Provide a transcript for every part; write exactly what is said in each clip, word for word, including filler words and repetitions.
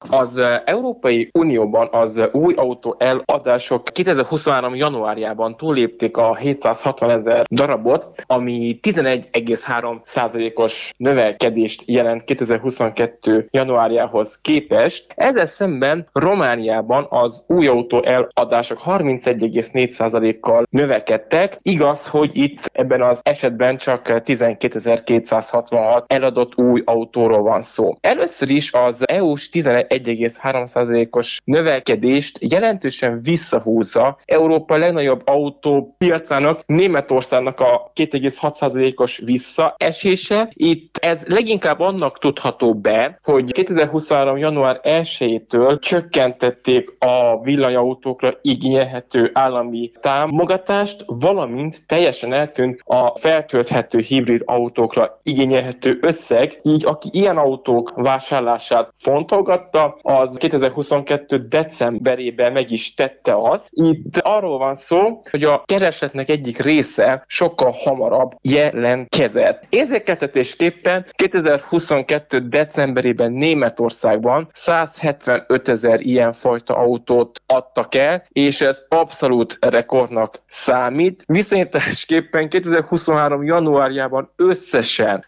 Az Európai Unióban az új autó eladások kétezer-huszonhárom januárjában túllépték a hétszázhatvanezer darabot, ami tizenegy egész három százalékos növekedést jelent kétezer-huszonkettő januárjához képest. Ezzel szemben Romániában az új autó eladások harmincegy egész négy százalékkal növekedtek. Igaz, hogy itt ebben az esetben csak tizenkétezer-kétszázhatvanhat eladott új autóról van szó. Először is az é u-s tizenegy egész három százalékos növekedést jelentősen visszahúzza Európa legnagyobb autópiacának, Németországnak a két egész hat százalékos visszaesése. Itt ez leginkább annak tudható be, hogy kétezer-huszonhárom január elsejétől csökkentették a villanyautókra igényelhető állami támogatást, valamint teljesen eltűnt a feltölthető hibrid autókra igényelhető összeg, így aki ilyen autók vásárlását fontolgatta, az kétezer-huszonkettő decemberében meg is tette azt. Itt arról van szó, hogy a keresletnek egyik része sokkal hamarabb jelentkezett. Érzékeltetésképpen kétezer-huszonkettő decemberében Németországban százhetvenötezer ilyenfajta autót adtak el, és ez abszolút rekordnak számít. Viszonyításképpen kétezer-huszonhárom januárjában összesen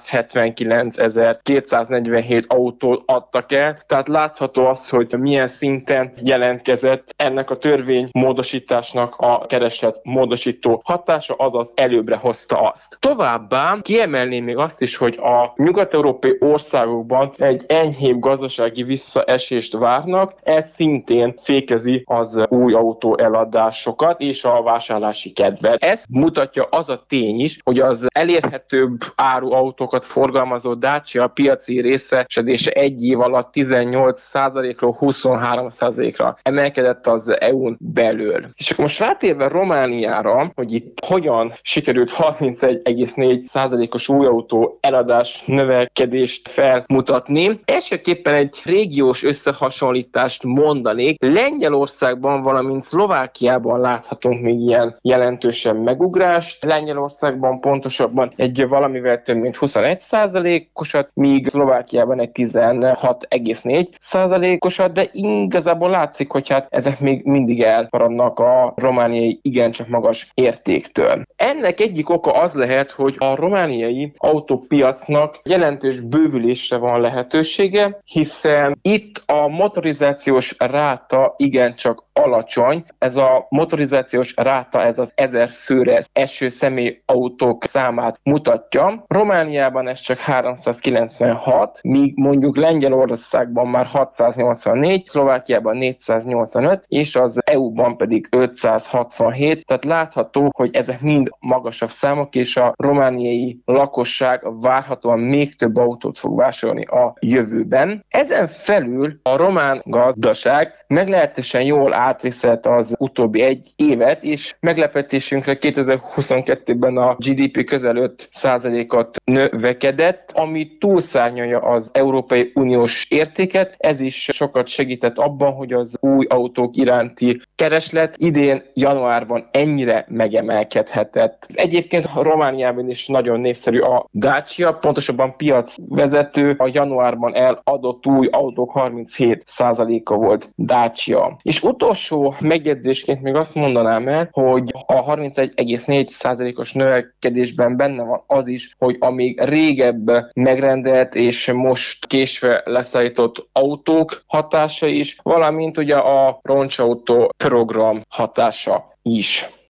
százhetvenkilencezer-kétszáznegyvenhét autót adtak el, tehát látható az, hogy milyen szinten jelentkezett ennek a törvénymódosításnak a kereslet módosító hatása, azaz előbbre hozta azt. Továbbá kiemelném még azt is, hogy a nyugat-európai országokban egy enyhébb gazdasági visszaesést várnak, ez szintén fékezi az új autó eladásokat és a vásárlási kedvet. Ezt mutatja az a tény is, hogy az elérhetőbb áru autókat forgalmazó Dacia piaci részesedése egy év alatt tizennyolc százalékról huszonhárom százalékra emelkedett az é u-n belül. És akkor most rátérve Romániára, hogy itt hogyan sikerült harmincegy egész négy százalékos új autó eladás növekedést felmutatni. Elsőképpen egy régiós összehasonlítást mondanék. Lengyelországban, valamint Szlovákiában láthatunk még ilyen jelentősen megugrást. Lengyelországban pontosabban egy valamivel több mint huszonegy százalékosat, míg Szlovákiában egy tizenhat egész négy százalékosat, de igazából látszik, hogy hát ezek még mindig elmaradnak a romániai igencsak magas értéktől. Ennek egyik oka az lehet, hogy a romániai autópiacnak jelentős bővülésre van lehetősége, hiszen itt a motorizációs ráta igencsak alacsony. Ez a motorizációs ráta, ez az ezer főre eső személyautók számát mutatja. Romániában ez csak háromszázkilencvenhat, míg mondjuk Lengyelországban már hatszáznyolcvannégy, Szlovákiában négyszáznyolcvanöt, és az é u-ban pedig ötszázhatvanhét. Tehát látható, hogy ezek mind magasabb számok, és a romániai lakosság várhatóan még több autót fog vásárolni a jövőben. Ezen felül a román gazdaság meglehetősen jól átviszelt az utóbbi egy évet, és meglepetésünkre kétezer-huszonkettőben a gé dé pé közel öt százalékot növekedett, ami túlszárnyalja az Európai Uniós értéket. Ez is sokat segített abban, hogy az új autók iránti kereslet idén januárban ennyire megemelkedhetett. Egyébként Romániában is nagyon népszerű a Dacia, pontosabban piacvezető, a januárban eladott új autók harminchét százaléka volt Dacia. És utolsó megjegyzésként még azt mondanám el, hogy a harmincegy egész négy százalékos növekedésben benne van az is, hogy amíg régebb megrendelt és most késve leszállított autók hatása is, valamint ugye a roncsautó program hatása is.